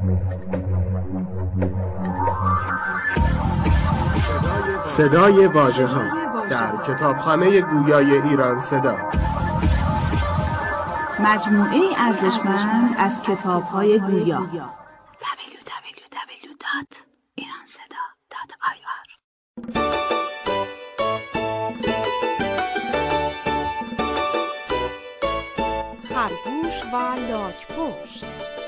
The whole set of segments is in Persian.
صدای واژه‌ها در کتابخانه گویای ایران صدا، مجموعه ارزشمند از کتاب‌های گویا. www.iranseda.ir خرگوش و لاک‌پشت.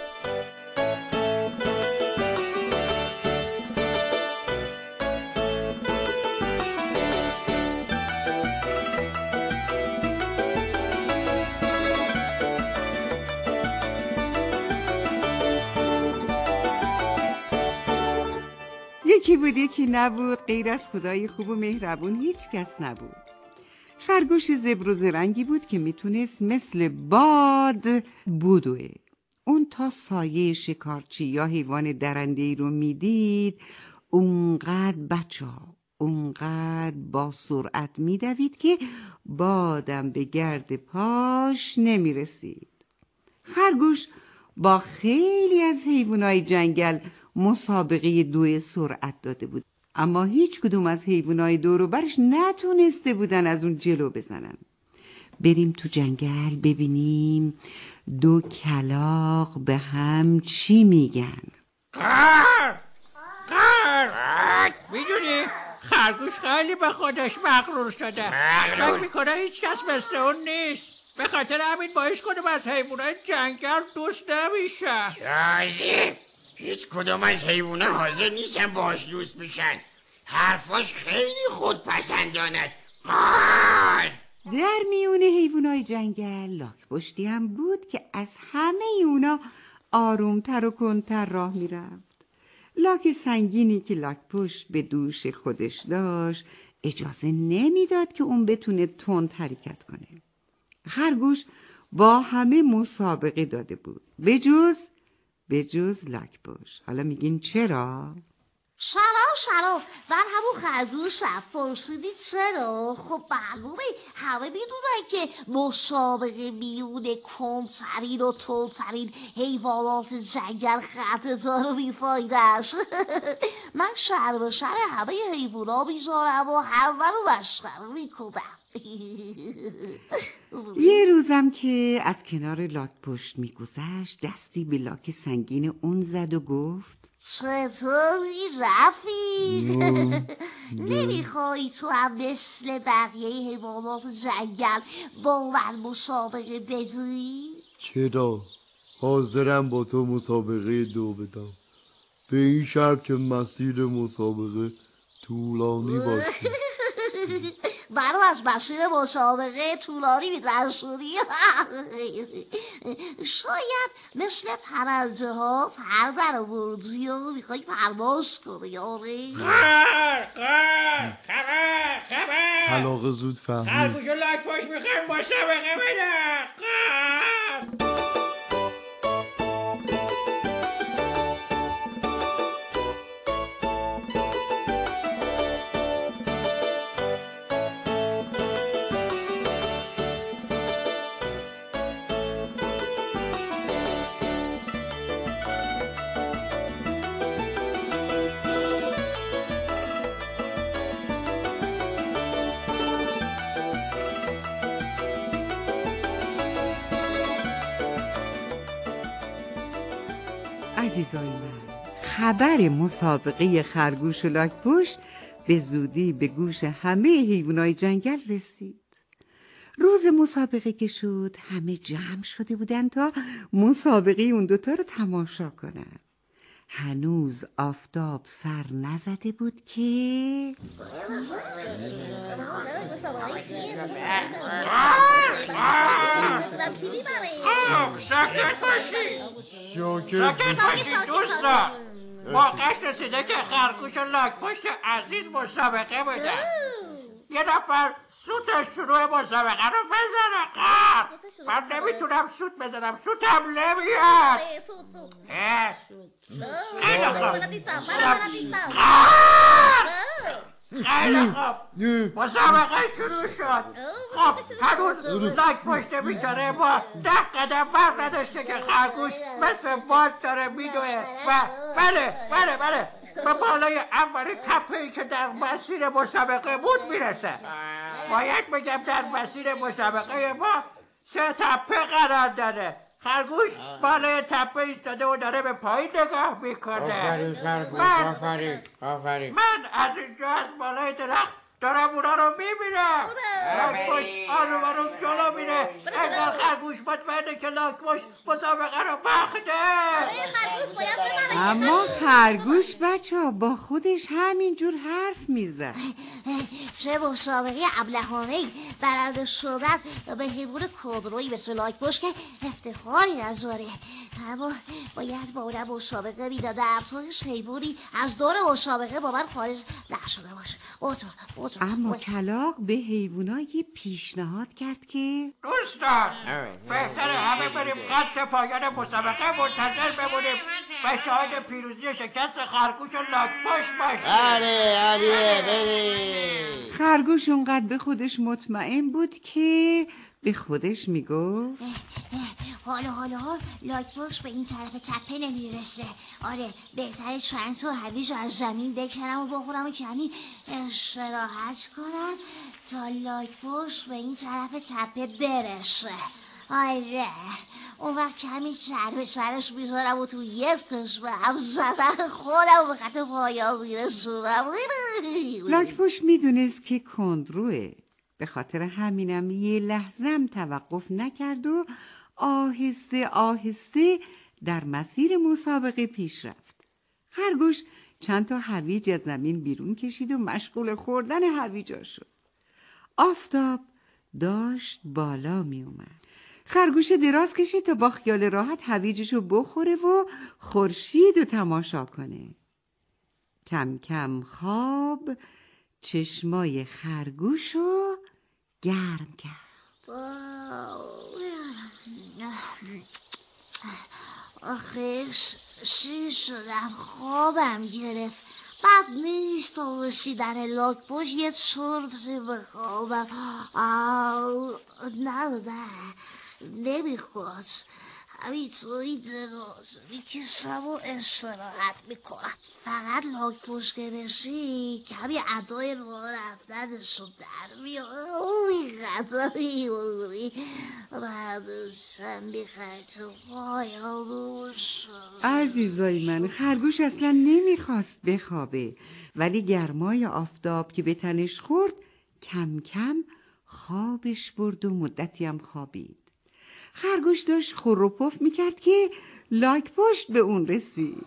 یکی بود یکی نبود، غیر از خدای خوب و مهربون هیچ کس نبود. خرگوش زبر و زرنگی بود که میتونست مثل باد بدوه. اون تا سایه شکارچی یا حیوان درنده‌ای رو میدید، اونقدر با سرعت میدوید که بادم به گرد پاش نمیرسید. خرگوش با خیلی از حیوانای جنگل مسابقه دوی سرعت داده بود، اما هیچ کدوم از حیوانای دور و برش نتونسته بودن از اون جلو بزنن. بریم تو جنگل ببینیم دو کلاغ به هم چی میگن. میدونی خرگوش خیلی به خودش مغرور شده، فکر میکنه هیچ کس مثل اون نیست، به خاطر همین باعث کنه از حیوانات جنگل دوست نمیشه. تازه هیچ کدوم از حیوانات حاضر نیستن باش دوست میشن. حرفاش خیلی خودپسندانه است. در میون حیوانای جنگل لاک‌پشتی هم بود که از همه اونا آرومتر و کنتر راه میرفت. لاک سنگینی که لاک‌پشت به دوش خودش داشت اجازه نمیداد که اون بتونه تند حرکت کنه. خرگوش با همه مسابقه داده بود به جز لاک‌پشت. حالا میگین چرا؟ سلام من همون خرگوشم. پرسیدی چرا؟ خب معلومه، همه میدونن که مسابقه میون کندترین و تندترین حیوانات جنگل خطه‌زار و بیفایده است. من شر به شر همه حیوانا میذارم و همه رو مسخره میکنم. یه روزم که از کنار لاک‌پشت میگذشت دستی به لاک سنگین اون زد و گفت چطوری رفیق؟ نمیخوای تو هم مثل بقیه حیوانات جنگل با من مسابقه بدی؟ چرا؟ حاضرم با تو مسابقه دو بدم، به این شرط که مسیر مسابقه طولانی باشه. منو از مسیر مسابقه طولانی می‌ترسونی؟ شاید مثل پرنده ها پر در آوردی و میخوای پرواز کنی. آره خبر حلاقه زود فهمید. خرگوش و لاک‌پشت میخوایم مسابقه بدن. عزیزای من، خبر مسابقه خرگوش و لاک‌پشت به زودی به گوش همه حیوانای جنگل رسید. روز مسابقه که شد همه جمع شده بودن تا مسابقه اون دوتا رو تماشا کنن. هنوز آفتاب سر نزده بود که ساکت باشی دوستان. موقعش رسیده که خرگوش و لاک‌پشت عزیز مسابقه بدن. یه نفر سوتش شروع مسابقه رو بزنه. من نمیتونم سوت بزنم، سوتم نمیاد. خیلی خوب. خیلی خوب، مسابقه شروع شد. خب هنوز لاک پشت بیچاره ما 10 قدم بر نداشته که خرگوش مثل باد داره میدوه و بله به بالای اولین تپه‌ای که در مسیر مسابقه بود میرسه. باید بگم در مسیر مسابقه ما 3 تپه قرار داره. خرگوش بالای تپه ایستاده و داره به پایین نگاه میکنه. آفرین. من از اینجا از بالای درخت دارم اونا رو میبینم. لاک‌پشت آروم جلو میره. انگار خرگوش مطمئنه که لاک‌پشت مسابقه رو باخته. اما خرگوش بچه‌ها با خودش همینجور حرف میزد. چه مسابقه ابلهانه‌ای برنده شدن به حیوان کودرویی مثل لاک‌پشت که افتخاری نداره. اما باید با اون مسابقه میدادم توش حیوانی از دور مسابقه با من خارج نشده باشه. اما کلاغ به حیوانایی پیشنهاد کرد که دوستان بهتره همه بریم خط پایان مسابقه منتظر بمونیم و شاهد پیروزی شکست خرگوش و لاک‌پشت باشیم. آره بریم. خرگوش اونقدر به خودش مطمئن بود که به خودش میگفت حالا لاک‌پشت به این طرف تپه نمیرسه. آره بهتره چند تا هویج از زمین بکنم و بخورم و کمی استراحت کنم تا لاک‌پشت به این طرف تپه برسه. آره اون وقت کمی سر به سرش میذارم و تو یک قسمه هم زدن خودم به خط پایان میرسونم. لاک‌پشت میدونست که کندروه، به خاطر همینم یه لحظم توقف نکرد و آهسته آهسته در مسیر مسابقه پیش رفت. خرگوش چند تا هویج از زمین بیرون کشید و مشغول خوردن هویجا شد. آفتاب داشت بالا می اومد. خرگوش دراز کشید تا با خیال راحت هویجشو بخوره و خورشید رو تماشا کنه. کم کم خواب چشمای خرگوشو گرم کرد. آخه شیر شدم خوابم گرفت. بد نیست تا رسیدن لاک‌پشت یه چرتی بخوابم. نه نمیخواد. همینطوری دراز میکشم و استراحت میکنم. فقط لاک‌پشت که رسید کمی ادای راه رفتنشو در میخطا میبوری بعدشم میخطا پایم روش. عزیزای من، خرگوش اصلا نمیخواست بخوابه، ولی گرمای آفتاب که به تنش خورد کم کم خوابش برد و مدتی هم خوابید. خرگوش داشت خور و پف میکرد که لاک‌پشت به اون رسید.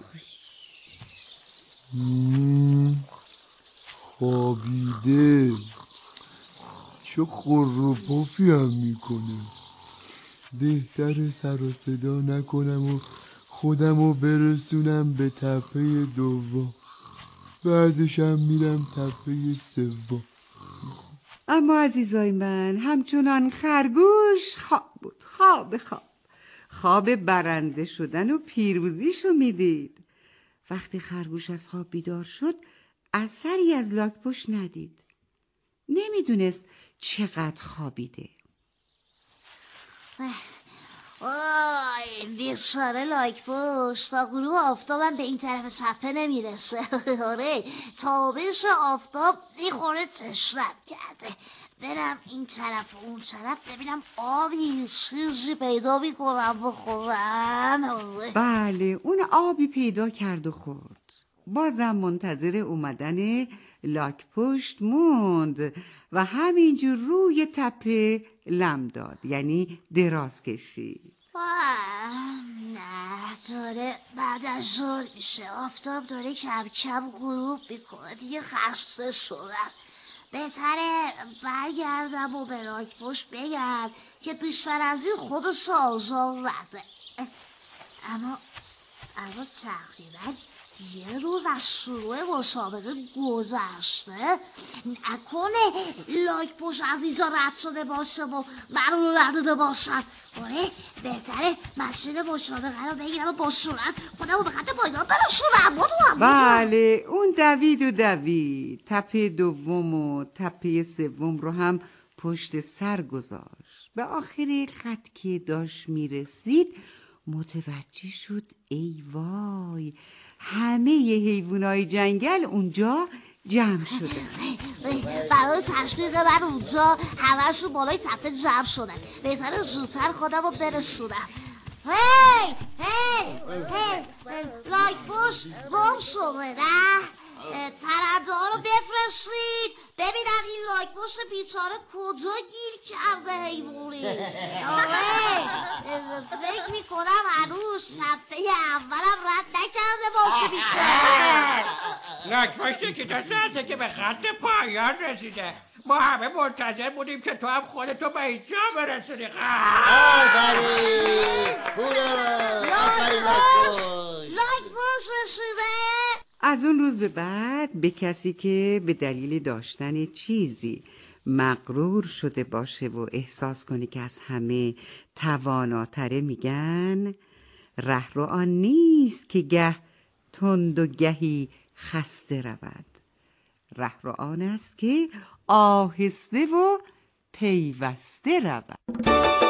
خوابیده، چه خور و پفی هم میکنه. بهتره سر و صدا نکنم و خودمو برسونم به تپه دوم، بعدش هم میرم تپه سوم. اما عزیزای من، همچنان خرگوش خواب بود. خواب برنده شدن و پیروزیشو میدید. وقتی خرگوش از خواب بیدار شد اثری از لاک‌پشت ندید. نمیدونست چقدر خوابیده. بیچاره لاک‌پشت تا غروب آفتابم به این طرف تپه نمیرسه. آره تابش آفتاب میخوره تشنم کرده. برم این طرف و اون طرف ببینم آبی چیزی پیدا میکنم بخورم. بله اون آبی پیدا کرد و خورد. بازم منتظر اومدن لاک‌پشت موند و همینجور روی تپه لم داد، یعنی دراز کشید. نه داره بعد از ظهر میشه، آفتاب داره کم کم غروب میکنه، دیگه خسته شدم. بهتره برگردم و به لاک‌پشت بگم که بیشتر از این خودش آزار رده. اما تقریبا یه روز از شروع مسابقه گذشته. نکنه لاک‌پشت از اینجا رد شده باشه و من رو ندیده باشم. آره بهتره مسیر مسابقه رو بگیرم و با سرعت خودم رو به خط پایان برسونم. بله اون دوید تپه دوم و تپه سوم رو هم پشت سر گذاشت. به آخر خط که داشت میرسید متوجه شد ای وای همه حیوانای جنگل اونجا جمع شده. برای تشویق من اونجا همه‌شون بالای تپه جمع شدن. بهتره زودتر خودم رو برسونم. هی لاک‌پشت گم شده نه؟ پرنده ها رو بفرستید ببینن این لاک‌پشت بیچاره کجا گیر کرده حیوانی. آره فکر میکنم هنوز صفحه اولم رد نکرده باشه بیچاره. لاک‌پشتی که تا ساعته که به خط پایان رسیده. ما همه منتظر بودیم که تو هم خودتو به اینجا برسونی. لاک‌پشت رسیده. از اون روز به بعد به کسی که به دلیل داشتن چیزی مغرور شده باشه و احساس کنه که از همه تواناتره میگن رهرو آن نیست که گه تند و گهی خسته رود، رهرو آن است که آهسته و پیوسته رود.